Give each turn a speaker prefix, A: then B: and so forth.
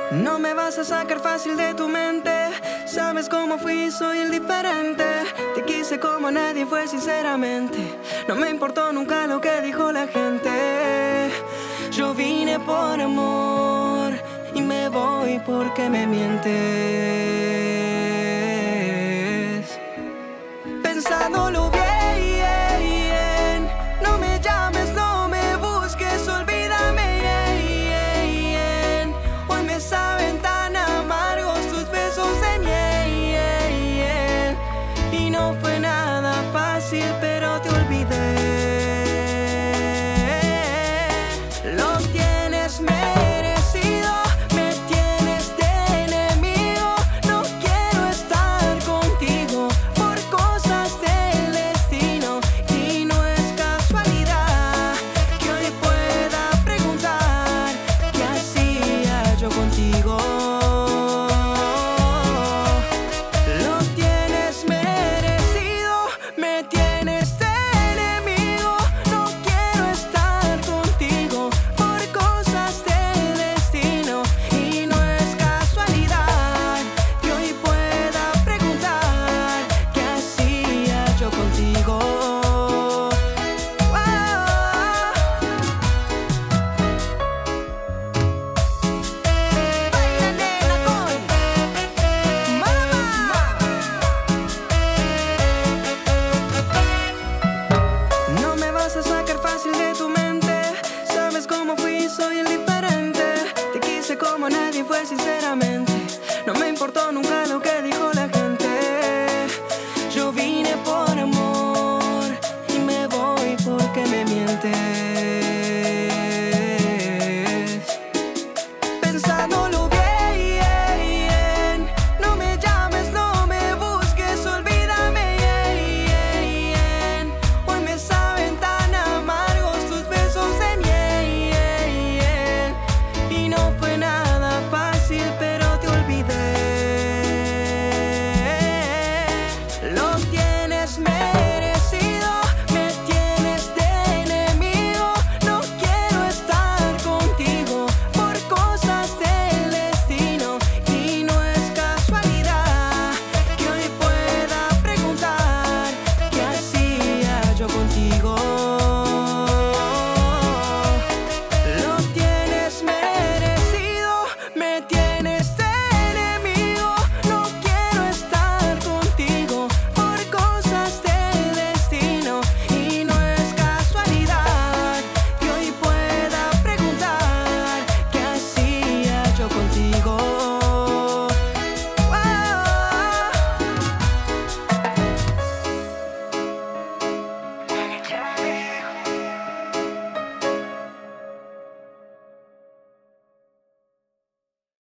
A: No me vas a sacar fácil de tu mente. Sabes cómo fui, soy el diferente. Te quise como nadie fue sinceramente. No me importó nunca lo que dijo la gente. Yo vine por amor y me voy porque me mientes. Pensándolo bien, no me llames, no me busques, olvídame. Hoy me saben tan amargos tus besos de miel. Y no fue nada fácil, pero te olvidé. Lo tienes merecido, me tienes de enemigo. No quiero estar contigo por cosas del destino. Y no es casualidad que hoy pueda preguntar qué hacía yo contigo. Lo tienes merecido, me tienes de enemigo. No quiero estar contigo por cosas del destino. Y no es casualidad que hoy pueda preguntar qué hacía yo contigo. Baila, nena, con mamá. No me vas a sacar fácil de tu mente. Sabes cómo fui, soy el diferente. Te quise como nadie fue sinceramente. No me importó nunca lo que dijo la